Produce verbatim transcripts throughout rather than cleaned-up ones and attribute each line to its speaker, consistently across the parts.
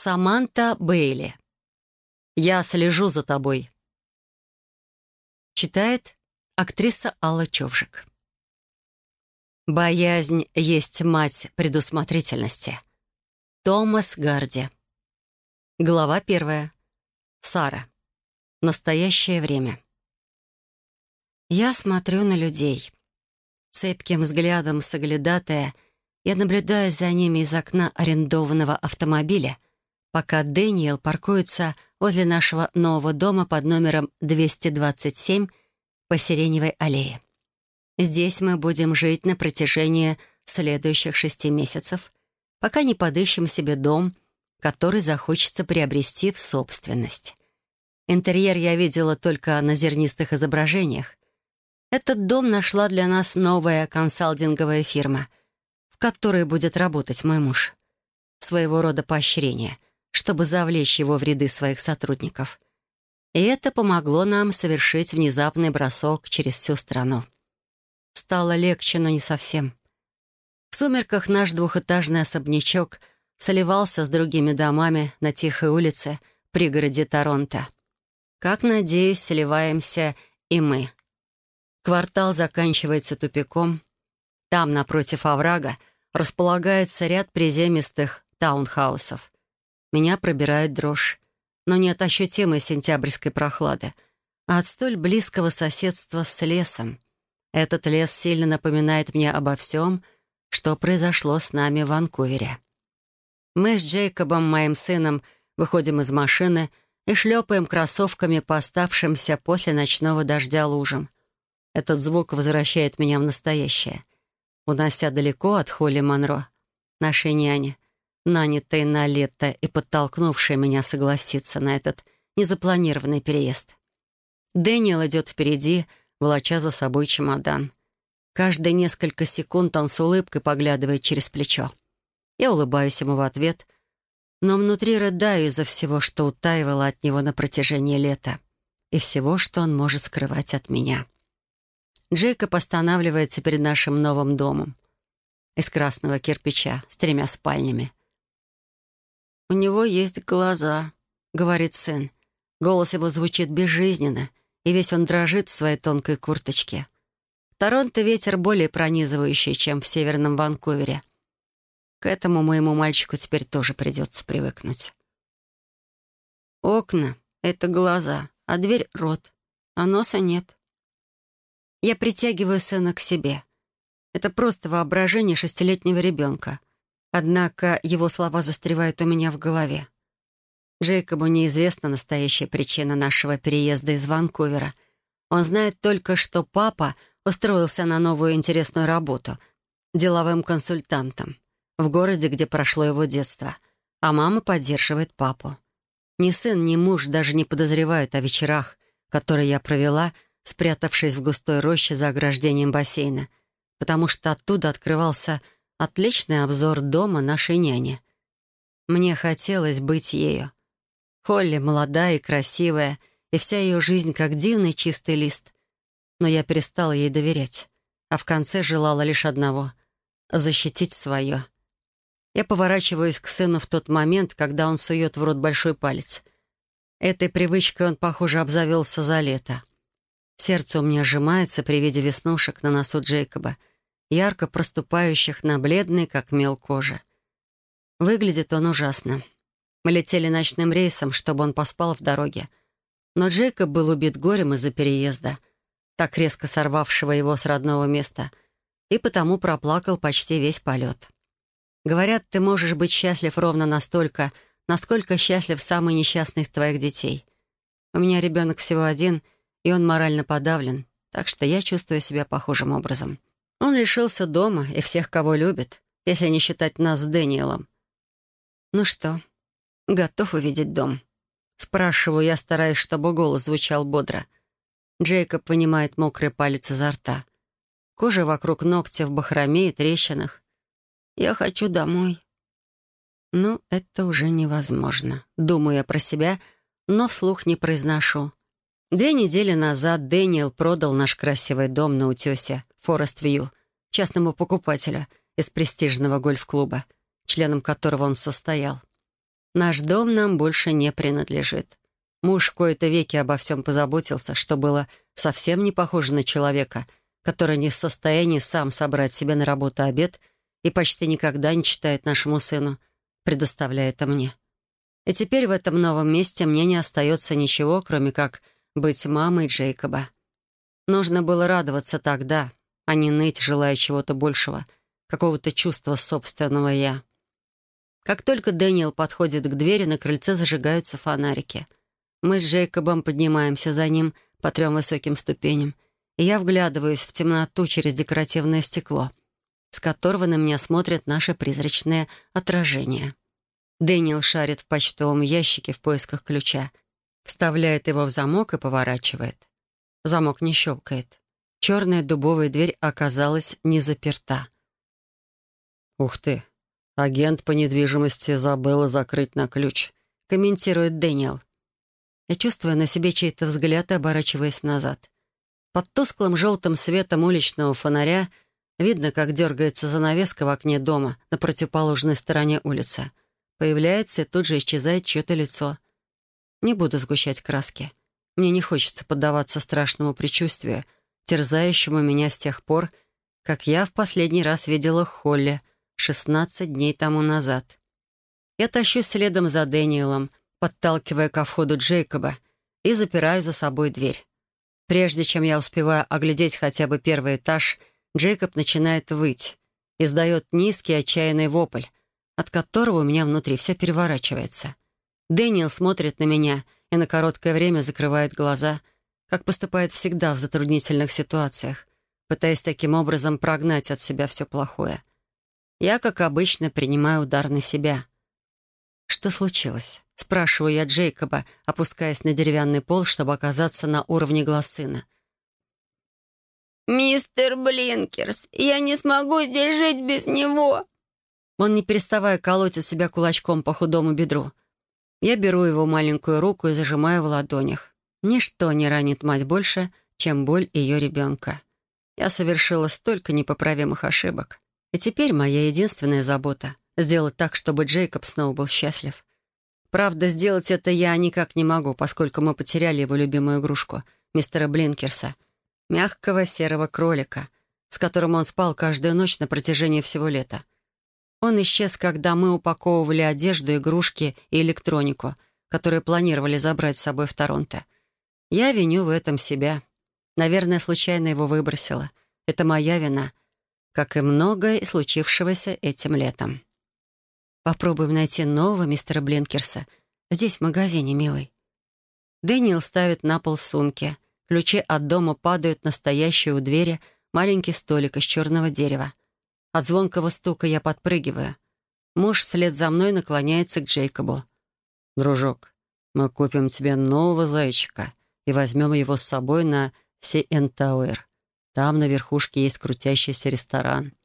Speaker 1: Саманта Бейли. «Я слежу за тобой». Читает актриса Алла Човжик. Боязнь есть мать предусмотрительности. Томас Гарди. Глава первая. Сара. Настоящее время. Я смотрю на людей. Цепким взглядом соглядатая я наблюдаю за ними из окна арендованного автомобиля, пока Дэниел паркуется возле нашего нового дома под номером двести двадцать семь по Сиреневой аллее. Здесь мы будем жить на протяжении следующих шести месяцев, пока не подыщем себе дом, который захочется приобрести в собственность. Интерьер я видела только на зернистых изображениях. Этот дом нашла для нас новая консалтинговая фирма, в которой будет работать мой муж. Своего рода поощрение, чтобы завлечь его в ряды своих сотрудников. И это помогло нам совершить внезапный бросок через всю страну. Стало легче, но не совсем. В сумерках наш двухэтажный особнячок сливался с другими домами на тихой улице в пригороде Торонто. Как, надеюсь, сливаемся и мы. Квартал заканчивается тупиком. Там, напротив оврага, располагается ряд приземистых таунхаусов. Меня пробирает дрожь, но не от ощутимой сентябрьской прохлады, а от столь близкого соседства с лесом. Этот лес сильно напоминает мне обо всем, что произошло с нами в Ванкувере. Мы с Джейкобом, моим сыном, выходим из машины и шлепаем кроссовками по оставшимся после ночного дождя лужам. Этот звук возвращает меня в настоящее, унося далеко от Холли Монро, нашей няни, нанятой на лето и подтолкнувшей меня согласиться на этот незапланированный переезд. Дэниел идет впереди, волоча за собой чемодан. Каждые несколько секунд он с улыбкой поглядывает через плечо. Я улыбаюсь ему в ответ, но внутри рыдаю из-за всего, что утаивало от него на протяжении лета, и всего, что он может скрывать от меня. Джейкоб останавливается перед нашим новым домом из красного кирпича с тремя спальнями. «У него есть глаза», — говорит сын. Голос его звучит безжизненно, и весь он дрожит в своей тонкой курточке. В Торонто ветер более пронизывающий, чем в северном Ванкувере. К этому моему мальчику теперь тоже придется привыкнуть. Окна — это глаза, а дверь — рот, а носа нет. Я притягиваю сына к себе. Это просто воображение шестилетнего ребенка. Однако его слова застревают у меня в голове. Джейкобу неизвестна настоящая причина нашего переезда из Ванкувера. Он знает только, что папа устроился на новую интересную работу деловым консультантом в городе, где прошло его детство, а мама поддерживает папу. Ни сын, ни муж даже не подозревают о вечерах, которые я провела, спрятавшись в густой роще за ограждением бассейна, потому что оттуда открывался отличный обзор дома нашей няни. Мне хотелось быть ею. Холли молодая и красивая, и вся ее жизнь как дивный чистый лист. Но я перестала ей доверять, а в конце желала лишь одного — защитить свое. Я поворачиваюсь к сыну в тот момент, когда он сует в рот большой палец. Этой привычкой он, похоже, обзавелся за лето. Сердце у меня сжимается при виде веснушек на носу Джейкоба, ярко проступающих на бледной, как мел, коже. Выглядит он ужасно. Мы летели ночным рейсом, чтобы он поспал в дороге. Но Джейкоб был убит горем из-за переезда, так резко сорвавшего его с родного места, и потому проплакал почти весь полет. Говорят, ты можешь быть счастлив ровно настолько, насколько счастлив самый несчастный из твоих детей. У меня ребенок всего один, и он морально подавлен, так что я чувствую себя похожим образом. Он лишился дома и всех, кого любит, если не считать нас с Дэниелом. «Ну что, готов увидеть дом?» Спрашиваю я, стараясь, чтобы голос звучал бодро. Джейкоб вынимает мокрый палец изо рта. Кожа вокруг ногтя в бахроме и трещинах. «Я хочу домой». Ну, это уже невозможно. Думаю я про себя, но вслух не произношу. Две недели назад Дэниел продал наш красивый дом на утесе Форест-Вью частному покупателю из престижного гольф-клуба, членом которого он состоял. Наш дом нам больше не принадлежит. Муж в кои-то веки обо всем позаботился, что было совсем не похоже на человека, который не в состоянии сам собрать себе на работу обед и почти никогда не читает нашему сыну, предоставляя это мне. И теперь в этом новом месте мне не остается ничего, кроме как быть мамой Джейкоба. Нужно было радоваться тогда, а не ныть, желая чего-то большего, какого-то чувства собственного «я». Как только Дэниел подходит к двери, на крыльце зажигаются фонарики. Мы с Джейкобом поднимаемся за ним по трем высоким ступеням, и я вглядываюсь в темноту через декоративное стекло, с которого на меня смотрят наши призрачные отражения. Дэниел шарит в почтовом ящике в поисках ключа, вставляет его в замок и поворачивает. Замок не щелкает. Черная дубовая дверь оказалась не заперта. «Ух ты! Агент по недвижимости забыла закрыть на ключ», — комментирует Дэниел. Я чувствую на себе чей-то взгляд и оборачиваясь назад. Под тусклым желтым светом уличного фонаря видно, как дергается занавеска в окне дома на противоположной стороне улицы. Появляется и тут же исчезает чье-то лицо. Не буду сгущать краски. Мне не хочется поддаваться страшному предчувствию, терзающему меня с тех пор, как я в последний раз видела Холли шестнадцать дней тому назад. Я тащусь следом за Дэниелом, подталкивая ко входу Джейкоба, и запираю за собой дверь. Прежде чем я успеваю оглядеть хотя бы первый этаж, Джейкоб начинает выть, издает низкий отчаянный вопль, от которого у меня внутри все переворачивается. Дэниел смотрит на меня и на короткое время закрывает глаза, как поступает всегда в затруднительных ситуациях, пытаясь таким образом прогнать от себя все плохое. Я, как обычно, принимаю удар на себя. «Что случилось?» — спрашиваю я Джейкоба, опускаясь на деревянный пол, чтобы оказаться на уровне глаз сына.
Speaker 2: «Мистер Блинкерс, я не смогу здесь жить без него!»
Speaker 1: Он, не переставая, колотит себя кулачком по худому бедру. Я беру его маленькую руку и зажимаю в ладонях. Ничто не ранит мать больше, чем боль ее ребенка. Я совершила столько непоправимых ошибок. И теперь моя единственная забота — сделать так, чтобы Джейкоб снова был счастлив. Правда, сделать это я никак не могу, поскольку мы потеряли его любимую игрушку, мистера Блинкерса, мягкого серого кролика, с которым он спал каждую ночь на протяжении всего лета. Он исчез, когда мы упаковывали одежду, игрушки и электронику, которые планировали забрать с собой в Торонто. Я виню в этом себя. Наверное, случайно его выбросила. Это моя вина, как и многое случившегося этим летом. Попробуем найти нового мистера Блинкерса. Здесь, в магазине, милый. Дэниел ставит на пол сумки. Ключи от дома падают на стоящий у двери маленький столик из черного дерева. От звонкого стука я подпрыгиваю. Муж вслед за мной наклоняется к Джейкобу. «Дружок, мы купим тебе нового зайчика и возьмем его с собой на Си Эн Тауэр. Там на верхушке есть крутящийся ресторан».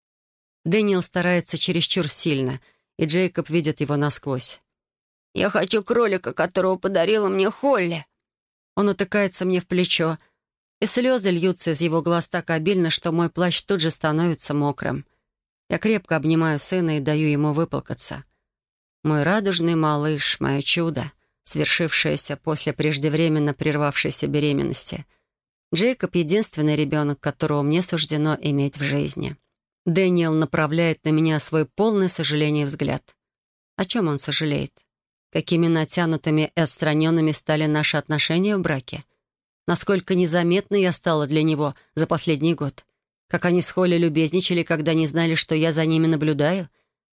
Speaker 1: Дэниел старается чересчур сильно, и Джейкоб видит его насквозь.
Speaker 2: «Я хочу кролика, которого подарила мне Холли».
Speaker 1: Он утыкается мне в плечо, и слезы льются из его глаз так обильно, что мой плащ тут же становится мокрым. Я крепко обнимаю сына и даю ему выплакаться. Мой радужный малыш, мое чудо, свершившееся после преждевременно прервавшейся беременности. Джейкоб — единственный ребенок, которого мне суждено иметь в жизни. Дэниел направляет на меня свой полный сожаления взгляд. О чем он сожалеет? Какими натянутыми и отстраненными стали наши отношения в браке? Насколько незаметной я стала для него за последний год? Как они с Холли любезничали, когда не знали, что я за ними наблюдаю?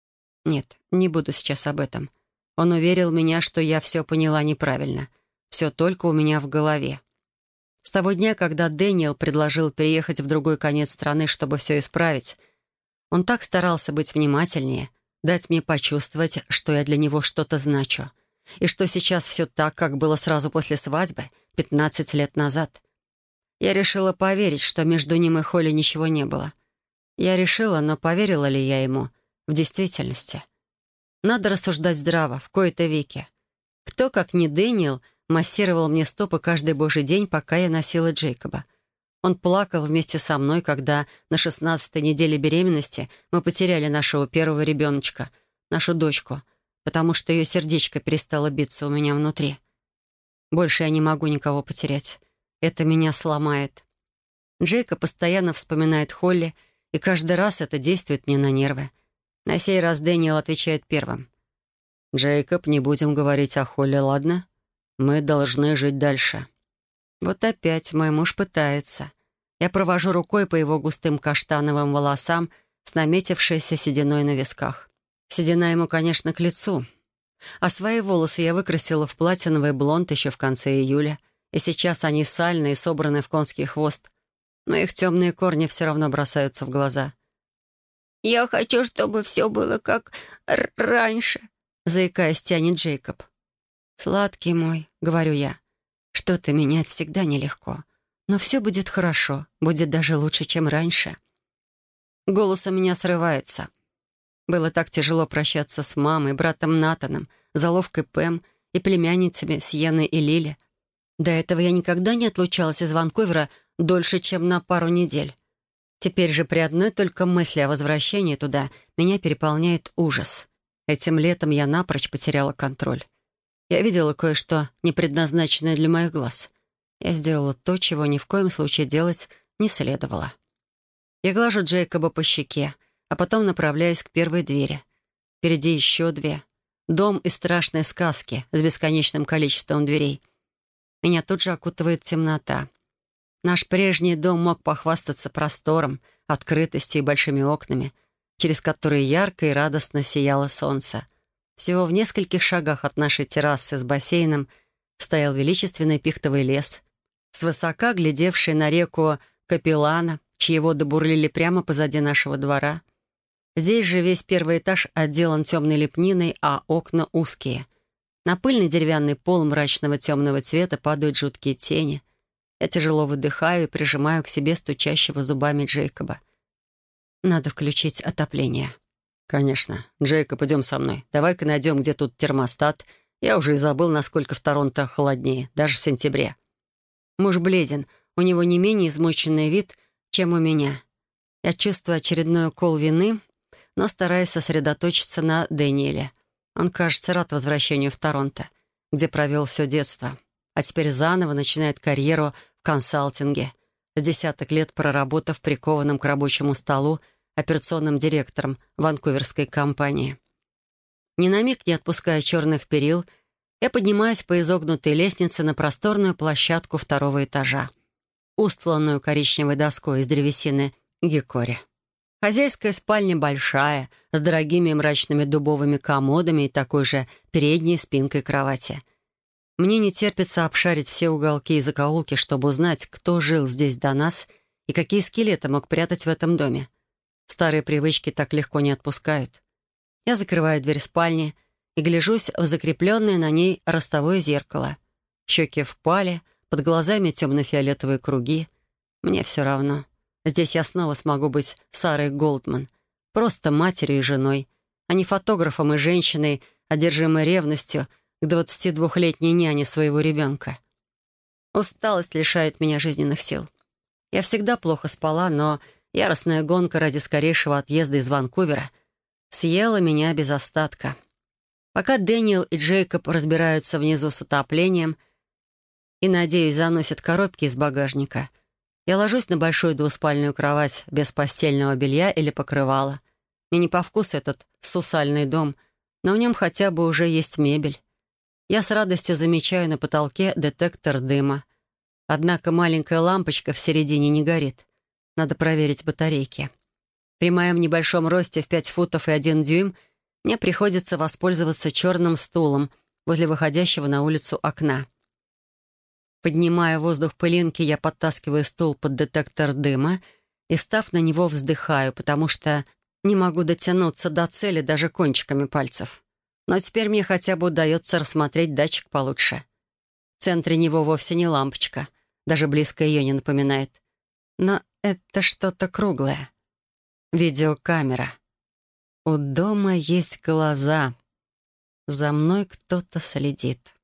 Speaker 1: Нет, не буду сейчас об этом. Он уверил меня, что я все поняла неправильно. Все только у меня в голове. С того дня, когда Дэниел предложил переехать в другой конец страны, чтобы все исправить, он так старался быть внимательнее, дать мне почувствовать, что я для него что-то значу, и что сейчас все так, как было сразу после свадьбы, пятнадцать лет назад. Я решила поверить, что между ним и Холли ничего не было. Я решила, но поверила ли я ему в действительности? Надо рассуждать здраво, в кои-то веки. Кто, как не Дэниел, массировал мне стопы каждый божий день, пока я носила Джейкоба? Он плакал вместе со мной, когда на шестнадцатой неделе беременности мы потеряли нашего первого ребеночка, нашу дочку, потому что ее сердечко перестало биться у меня внутри. Больше я не могу никого потерять. Это меня сломает. Джейкоб постоянно вспоминает Холли, и каждый раз это действует мне на нервы. На сей раз Дэниел отвечает первым. «Джейкоб, не будем говорить о Холли, ладно? Мы должны жить дальше». Вот опять мой муж пытается. Я провожу рукой по его густым каштановым волосам с наметившейся сединой на висках. Седина ему, конечно, к лицу. А свои волосы я выкрасила в платиновый блонд еще в конце июля, и сейчас они сальные и собраны в конский хвост, но их темные корни все равно бросаются в глаза.
Speaker 2: «Я хочу, чтобы все было как р- раньше», —
Speaker 1: заикаясь, тянет Джейкоб. «Сладкий мой», — говорю я, — «что-то менять всегда нелегко, но все будет хорошо, будет даже лучше, чем раньше». Голос у меня срывается. Было так тяжело прощаться с мамой, братом Натаном, заловкой Пэм и племянницами Сьенной и Лили. До этого я никогда не отлучалась из Ванкувера дольше, чем на пару недель. Теперь же при одной только мысли о возвращении туда меня переполняет ужас. Этим летом я напрочь потеряла контроль. Я видела кое-что, не предназначенное для моих глаз. Я сделала то, чего ни в коем случае делать не следовало. Я глажу Джейкоба по щеке, а потом направляюсь к первой двери. Впереди еще две. Дом из страшной сказки с бесконечным количеством дверей. Меня тут же окутывает темнота. Наш прежний дом мог похвастаться простором, открытостью и большими окнами, через которые ярко и радостно сияло солнце. Всего в нескольких шагах от нашей террасы с бассейном стоял величественный пихтовый лес, свысока глядевший на реку Капеллана, чьи воды бурлили прямо позади нашего двора. Здесь же весь первый этаж отделан темной лепниной, а окна узкие. На пыльный деревянный пол мрачного темного цвета падают жуткие тени. Я тяжело выдыхаю и прижимаю к себе стучащего зубами Джейкоба. Надо включить отопление. «Конечно. Джейкоб, идем со мной. Давай-ка найдем, где тут термостат. Я уже и забыл, насколько в Торонто холоднее, даже в сентябре». Муж бледен. У него не менее измученный вид, чем у меня. Я чувствую очередной укол вины, но стараюсь сосредоточиться на Дэниеле. Он, кажется, рад возвращению в Торонто, где провел все детство, а теперь заново начинает карьеру в консалтинге, с десяток лет проработав прикованным к рабочему столу операционным директором ванкуверской компании. Ни на миг не отпуская черных перил, я поднимаюсь по изогнутой лестнице на просторную площадку второго этажа, устланную коричневой доской из древесины гикори. Хозяйская спальня большая, с дорогими мрачными дубовыми комодами и такой же передней спинкой кровати. Мне не терпится обшарить все уголки и закоулки, чтобы узнать, кто жил здесь до нас и какие скелеты мог прятать в этом доме. Старые привычки так легко не отпускают. Я закрываю дверь спальни и гляжусь в закрепленное на ней ростовое зеркало. Щеки впали, под глазами темно-фиолетовые круги. Мне все равно. Здесь я снова смогу быть Сарой Голдман, просто матерью и женой, а не фотографом и женщиной, одержимой ревностью к двадцатидвухлетней няне своего ребенка. Усталость лишает меня жизненных сил. Я всегда плохо спала, но яростная гонка ради скорейшего отъезда из Ванкувера съела меня без остатка. Пока Дэниел и Джейкоб разбираются внизу с отоплением и, надеюсь, заносят коробки из багажника, я ложусь на большую двуспальную кровать без постельного белья или покрывала. Мне не по вкусу этот сусальный дом, но в нем хотя бы уже есть мебель. Я с радостью замечаю на потолке детектор дыма. Однако маленькая лампочка в середине не горит. Надо проверить батарейки. При моем небольшом росте в пять футов и один дюйм мне приходится воспользоваться черным стулом возле выходящего на улицу окна. Поднимая в воздух пылинки, я подтаскиваю стул под детектор дыма и, встав на него, вздыхаю, потому что не могу дотянуться до цели даже кончиками пальцев. Но теперь мне хотя бы удается рассмотреть датчик получше. В центре него вовсе не лампочка, даже близко ее не напоминает. Но это что-то круглое. Видеокамера. У дома есть глаза. За мной кто-то следит.